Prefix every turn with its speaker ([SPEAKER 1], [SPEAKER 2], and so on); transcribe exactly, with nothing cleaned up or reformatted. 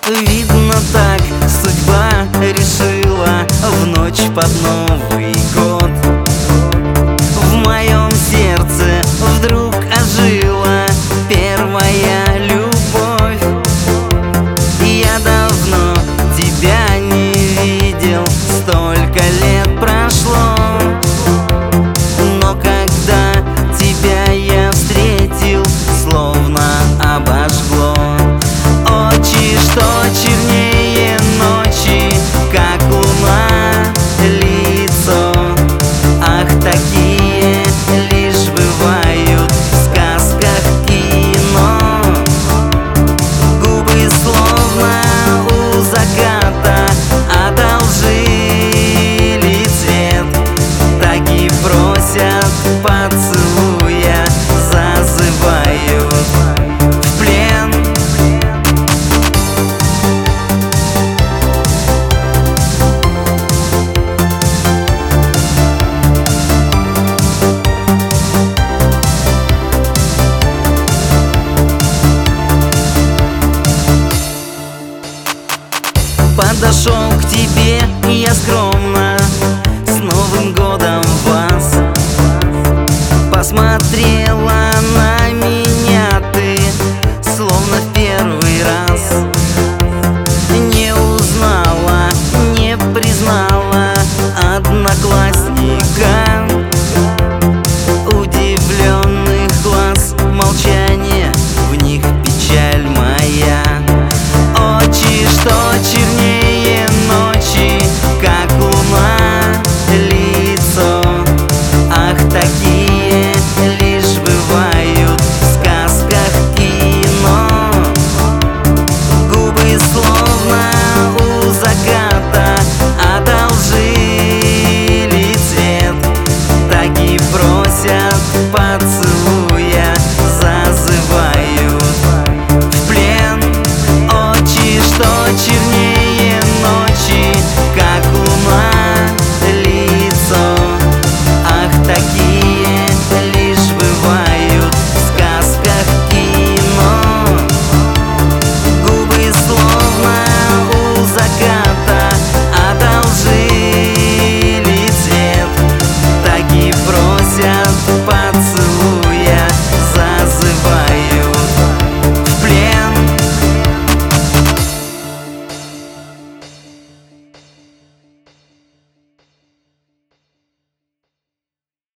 [SPEAKER 1] Видно, так судьба решила в ночь под Новый год. В моем сердце вдруг ожила первая любовь. Я давно тебя не видел, столько лет прошло. Но когда тебя я встретил, словно обожгло. Очи, что чернее ночи, как луна, лицо. Ах, такие лишь бывают в сказках кино. Губы словно у заката одолжили цвет, так и просят поцелуя, зазывают в плен. Подошел к тебе я скромно, с Новым годом вас. Посмотри